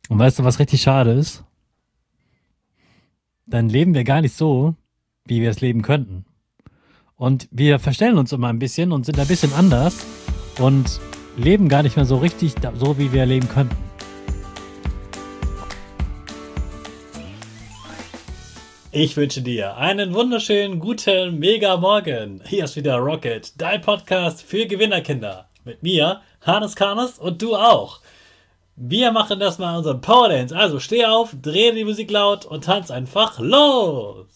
Und weißt du, was richtig schade ist? Dann leben wir gar nicht so, wie wir es leben könnten. Und wir verstellen uns immer ein bisschen und sind ein bisschen anders und leben gar nicht mehr so richtig so, wie wir leben könnten. Ich wünsche dir einen wunderschönen, guten, mega Morgen. Hier ist wieder Rocket, dein Podcast für Gewinnerkinder. Mit mir, Hannes Karnes und du auch. Wir machen das mal unseren Power Dance. Also steh auf, dreh die Musik laut und tanz einfach los.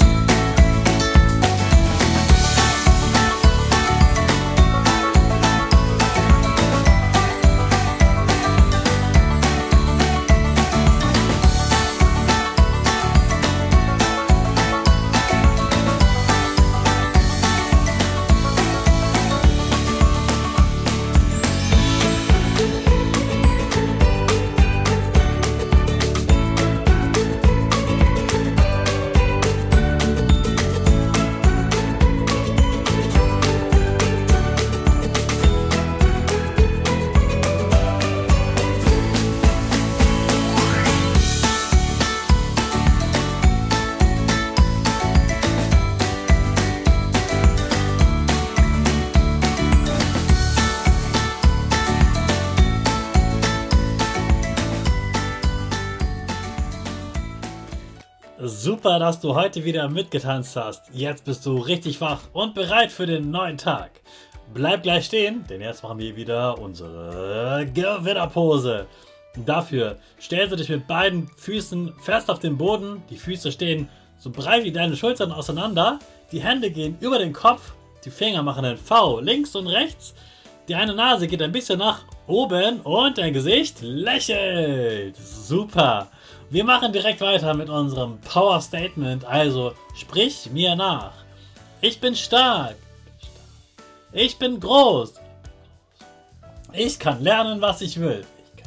Super, dass du heute wieder mitgetanzt hast. Jetzt bist du richtig wach und bereit für den neuen Tag. Bleib gleich stehen, denn jetzt machen wir wieder unsere Gewinnerpose. Dafür stellst du dich mit beiden Füßen fest auf den Boden. Die Füße stehen so breit wie deine Schultern auseinander. Die Hände gehen über den Kopf. Die Finger machen ein V links und rechts. Die eine Nase geht ein bisschen nach oben und dein Gesicht lächelt. Super. Wir machen direkt weiter mit unserem Power Statement. Also sprich mir nach. Ich bin stark. Ich bin groß. Ich kann lernen, was ich will.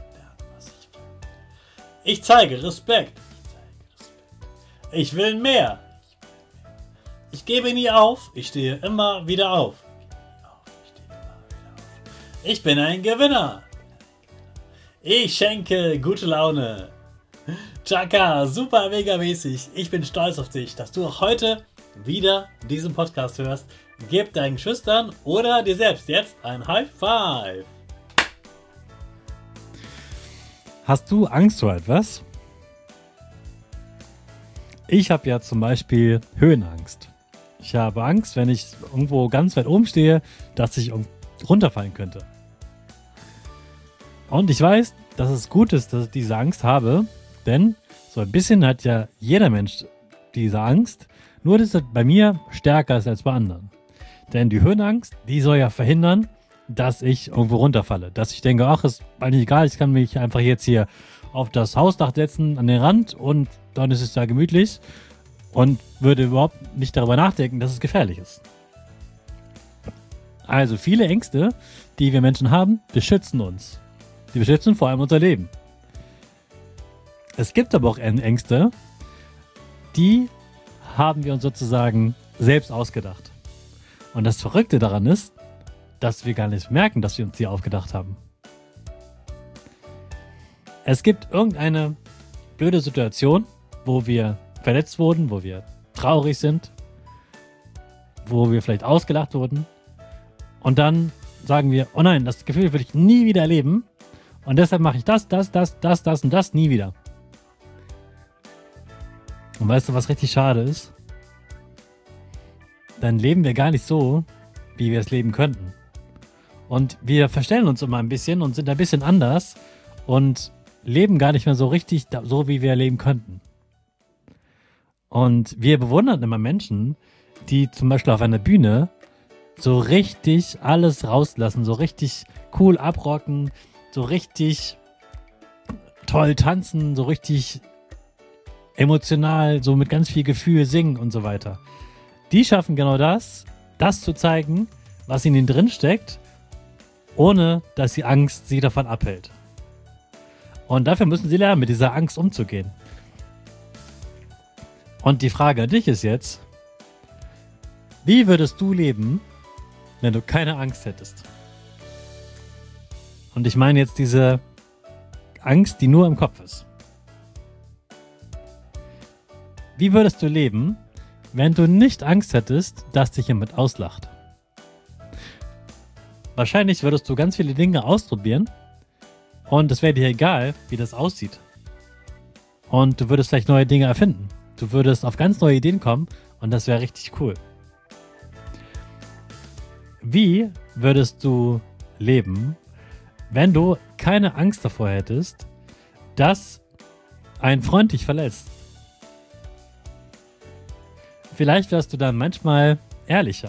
Ich zeige Respekt. Ich will mehr. Ich gebe nie auf. Ich stehe immer wieder auf. Ich bin ein Gewinner. Ich schenke gute Laune. Chaka, super mega mäßig. Ich bin stolz auf dich, dass du auch heute wieder diesen Podcast hörst. Gib deinen Geschwistern oder dir selbst jetzt ein High Five. Hast du Angst vor etwas? Ich habe ja zum Beispiel Höhenangst. Ich habe Angst, wenn ich irgendwo ganz weit oben stehe, dass ich runterfallen könnte. Und ich weiß, dass es gut ist, dass ich diese Angst habe, denn so ein bisschen hat ja jeder Mensch diese Angst, nur dass es bei mir stärker ist als bei anderen. Denn die Höhenangst, die soll ja verhindern, dass ich irgendwo runterfalle. Dass ich denke, ach, ist eigentlich egal, ich kann mich einfach jetzt hier auf das Hausdach setzen, an den Rand und dann ist es da gemütlich und würde überhaupt nicht darüber nachdenken, dass es gefährlich ist. Also viele Ängste, die wir Menschen haben, beschützen uns. Die beschützen vor allem unser Leben. Es gibt aber auch Ängste, die haben wir uns sozusagen selbst ausgedacht. Und das Verrückte daran ist, dass wir gar nicht merken, dass wir uns die aufgedacht haben. Es gibt irgendeine blöde Situation, wo wir verletzt wurden, wo wir traurig sind, wo wir vielleicht ausgelacht wurden. Und dann sagen wir, oh nein, das Gefühl will ich nie wieder erleben. Und deshalb mache ich das und das nie wieder. Und weißt du, was richtig schade ist? Dann leben wir gar nicht so, wie wir es leben könnten. Und wir verstellen uns immer ein bisschen und sind ein bisschen anders und leben gar nicht mehr so richtig so, wie wir leben könnten. Und wir bewundern immer Menschen, die zum Beispiel auf einer Bühne so richtig alles rauslassen, so richtig cool abrocken, so richtig toll tanzen, so richtig emotional, so mit ganz viel Gefühl singen und so weiter. Die schaffen genau das zu zeigen, was in ihnen drin steckt, ohne dass die Angst sie davon abhält. Und dafür müssen sie lernen, mit dieser Angst umzugehen. Und die Frage an dich ist jetzt, wie würdest du leben, wenn du keine Angst hättest? Und ich meine jetzt diese Angst, die nur im Kopf ist. Wie würdest du leben, wenn du nicht Angst hättest, dass dich jemand auslacht? Wahrscheinlich würdest du ganz viele Dinge ausprobieren und es wäre dir egal, wie das aussieht. Und du würdest vielleicht neue Dinge erfinden. Du würdest auf ganz neue Ideen kommen und das wäre richtig cool. Wie würdest du leben, wenn du keine Angst davor hättest, dass ein Freund dich verlässt? Vielleicht wärst du dann manchmal ehrlicher.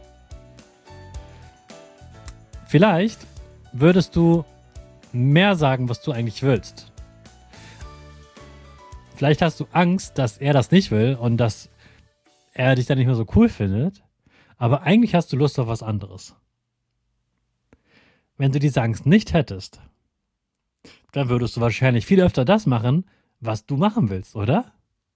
Vielleicht würdest du mehr sagen, was du eigentlich willst. Vielleicht hast du Angst, dass er das nicht will und dass er dich dann nicht mehr so cool findet, aber eigentlich hast du Lust auf was anderes. Wenn du diese Angst nicht hättest, dann würdest du wahrscheinlich viel öfter das machen, was du machen willst, oder?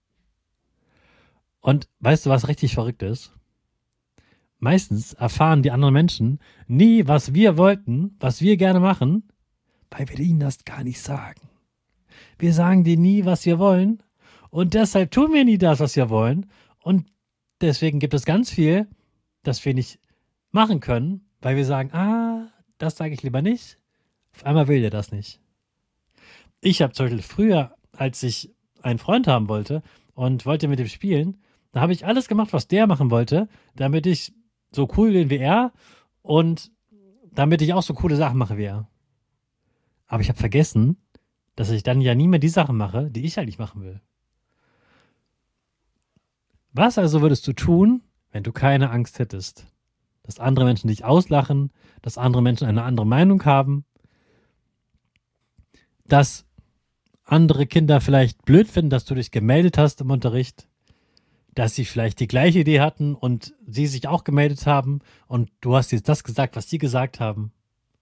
Und weißt du, was richtig verrückt ist? Meistens erfahren die anderen Menschen nie, was wir wollten, was wir gerne machen, weil wir ihnen das gar nicht sagen. Wir sagen denen nie, was wir wollen und deshalb tun wir nie das, was wir wollen und deswegen gibt es ganz viel, das wir nicht machen können, weil wir sagen, das sage ich lieber nicht. Auf einmal will der das nicht. Ich habe zum Beispiel früher, als ich einen Freund haben wollte und wollte mit ihm spielen, da habe ich alles gemacht, was der machen wollte, damit ich so cool bin wie er und damit ich auch so coole Sachen mache wie er. Aber ich habe vergessen, dass ich dann ja nie mehr die Sachen mache, die ich eigentlich machen will. Was also würdest du tun, wenn du keine Angst hättest? Dass andere Menschen dich auslachen, dass andere Menschen eine andere Meinung haben, dass andere Kinder vielleicht blöd finden, dass du dich gemeldet hast im Unterricht, dass sie vielleicht die gleiche Idee hatten und sie sich auch gemeldet haben und du hast jetzt das gesagt, was sie gesagt haben.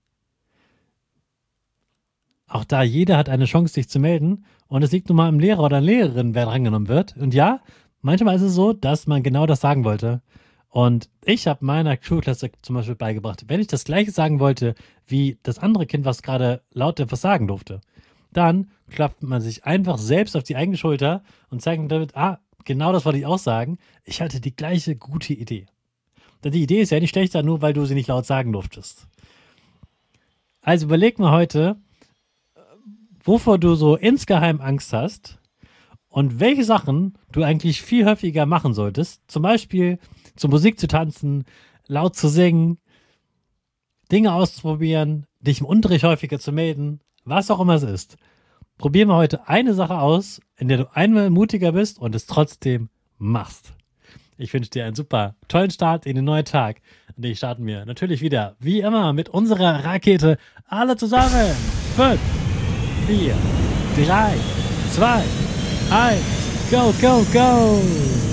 Auch da, jeder hat eine Chance, sich zu melden und es liegt nun mal am Lehrer oder an Lehrerin, wer drangenommen wird. Und ja, manchmal ist es so, dass man genau das sagen wollte. Und ich habe meiner Schulklasse zum Beispiel beigebracht, wenn ich das Gleiche sagen wollte, wie das andere Kind, was gerade laut etwas sagen durfte, dann klappt man sich einfach selbst auf die eigene Schulter und zeigt damit, genau das wollte ich auch sagen. Ich hatte die gleiche gute Idee. Denn die Idee ist ja nicht schlechter, nur weil du sie nicht laut sagen durftest. Also überleg mal heute, wovor du so insgeheim Angst hast und welche Sachen du eigentlich viel häufiger machen solltest. Zum Beispiel zur Musik zu tanzen, laut zu singen, Dinge auszuprobieren, dich im Unterricht häufiger zu melden, was auch immer es ist. Probier mal heute eine Sache aus, in der du einmal mutiger bist und es trotzdem machst. Ich wünsche dir einen super tollen Start in den neuen Tag. Und den starten wir natürlich wieder, wie immer, mit unserer Rakete. Alle zusammen. 5, 4, 3, 2, 1. Go, go, go!